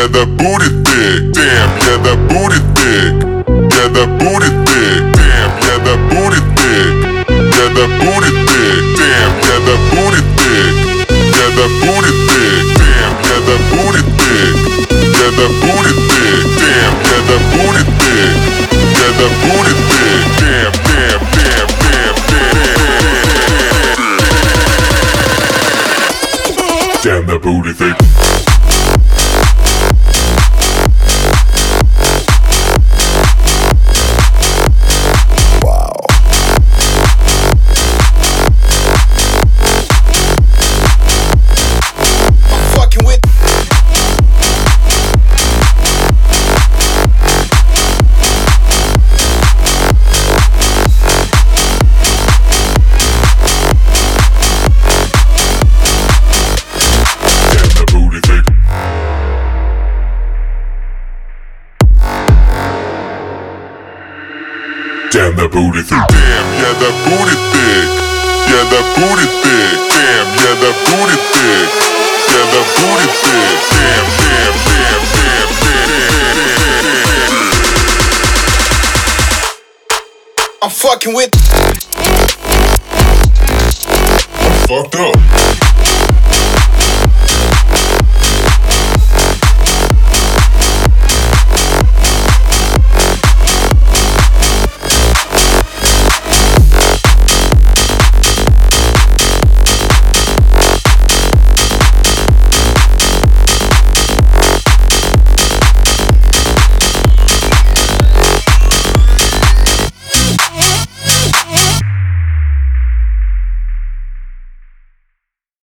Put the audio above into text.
yeah, the booty thick. Damn, yeah, the booty thick. Yeah, the booty thick. Damn, yeah, the booty thick. Yeah, the booty thick. Damn, yeah, the booty thick. Yeah, the booty thick. Damn, yeah, the booty thick. Yeah, the booty thick. Damn, yeah, the booty thick. Yeah, the booty thick. Damn, damn, damn, damn, damn. Damn, the booty thick. Damn, the booty thick. Damn, yeah, the booty thick. Yeah, the booty thick. Damn, yeah, the booty thick. Yeah, the booty thick. Damn, damn, damn, damn, damn. I'm fucking with. I'm fucked up.